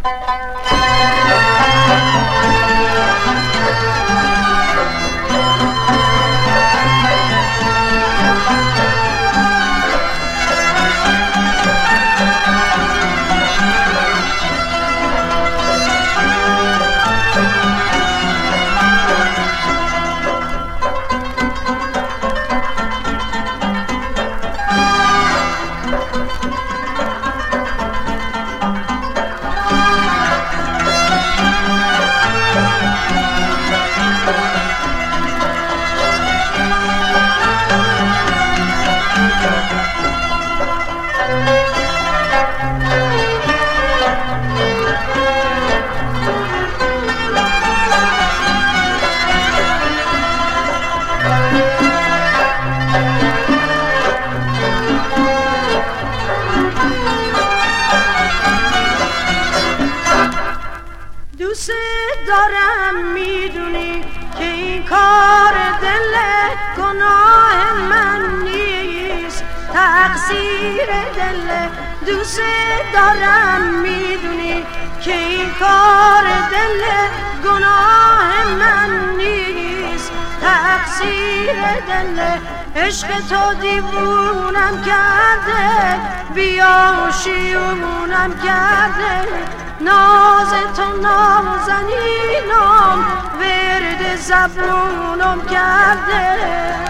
دوست دارم میدونی که این کار دل گناه من نیست، تقصیر دل. دوست دارم میدونی که این کار دل گناه من نیست، تقصیر دل. عشق تو دیوونم کرده، بیاشیونم کرده، ناز تو نازنینم ورد زبونم کرده.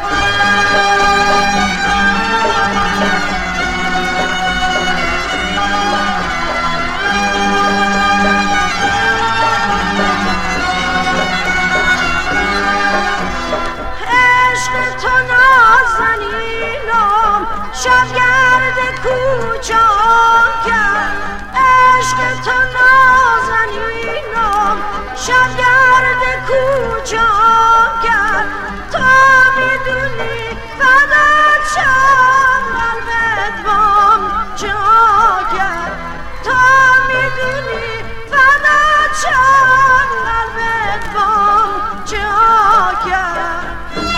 عشق تو نازنینم شبگرد کوچام کرد، عشق تو نازنینم شبگرد کوچام کرد. تا میدونی فدات شم قلبت بام جا کرد، تا میدونی فدات شم قلبت بام جا کرد.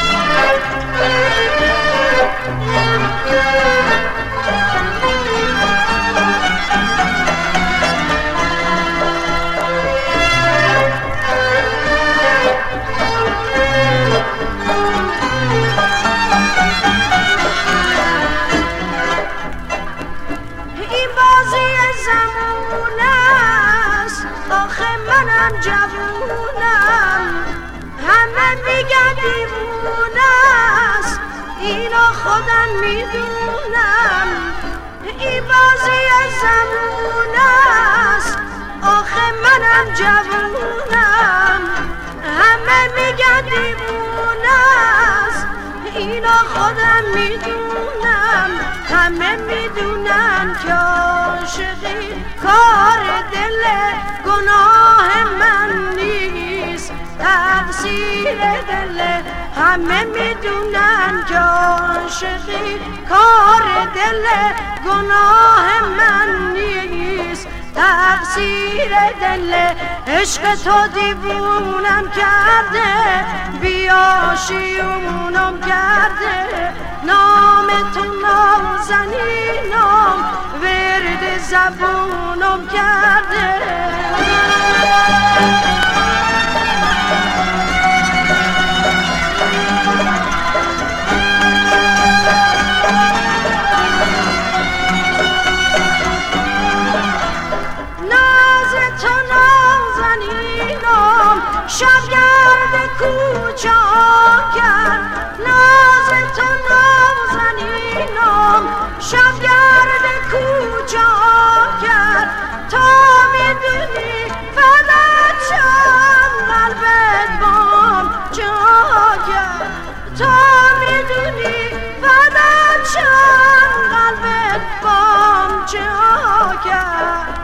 این بازی زمون است، آخه منم جوونم، همه میگن دیوونه است، اینو خودم میدونم. این بازی زمون است، آخه منم جوونم، همه میگن دیوونه است، اینو خودم میدونم. همه میدونن که عاشقی کار دل گناه من نیست، تقصیر دل. همه میدونن که عاشقی کار دل گناه من نیست، تقصیر دل. عشق تو دیوونم کرده، بیاشیونم کرده، نام تو نازنینم ورد زبونم کرده. شبگرد کوچام کرد، ناز تو نازنینم شبگرد کوچام کرد. تا میدونی فدات شم قلبت بام جا کرد، تا میدونی فدات شم قلبت بام جا کرد.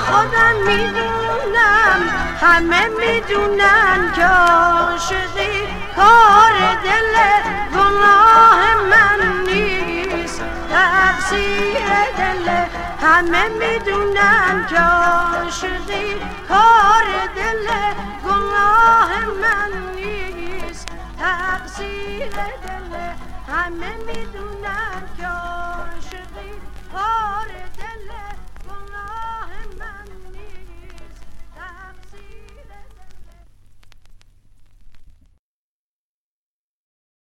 خودم میدونم همه میدونن که عاشقی کار دل گناه من نیست تقصیر دل همه میدونن که عاشقی کار دل